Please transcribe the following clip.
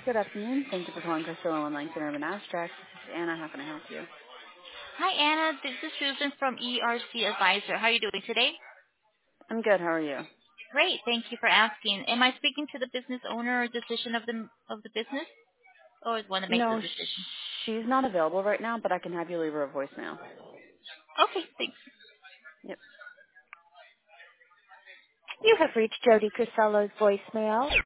Good afternoon. Thank you for calling Crystal and Langton Urban Abstract. This is Anna. How can I help you? Hi, Anna. This is Susan from ERC Advisor. How are you doing today? I'm good. How are you? Great. Thank you for asking. Am I speaking to the business owner or decision of the business, or want to make the No, decision? she's not available right now, but I can have you leave her a voicemail. Okay, thanks. Yep. You have reached Jody Crissello's voicemail.